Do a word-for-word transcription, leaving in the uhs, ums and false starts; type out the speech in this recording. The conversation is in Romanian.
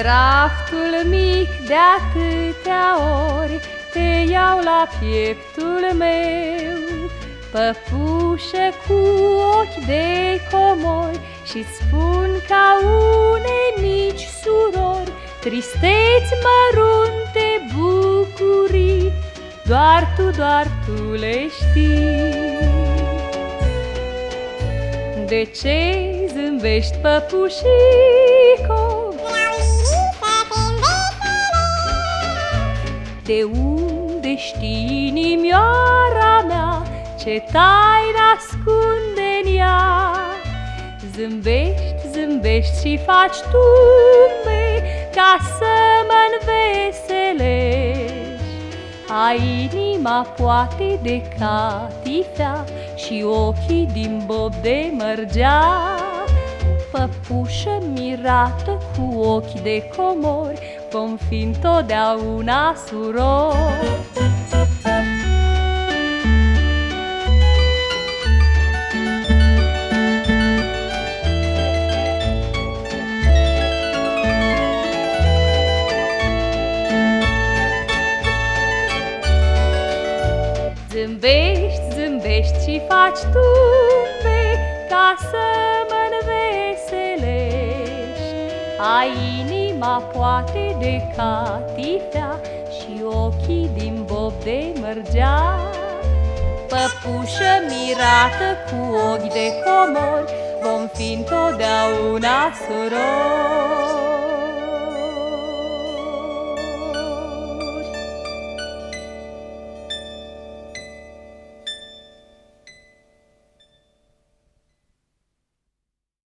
raftul mic de atâtea ori te iau la pieptul meu, păpușă cu ochi de comori, și spun ca unei mici surori tristeți mărunte, bucurii, doar tu, doar tu le știi. De ce zâmbești, păpușico? De unde știi, inimioara mea, ce taină ascunde-n ea? Zâmbești, zâmbești și faci tumbe ca să mă înveselești. Ai inima poate de catifea și ochii din bob de mărgea. Păpușă mirată cu ochi de comori, vom fi întotdeauna surori. Zâmbești, zâmbești și faci tumbe ca să mă înveselești. Ai inima poate de catifea și ochii din bob de mărgea. Păpușă mirată cu ochi de comori, vom fi întotdeauna surori.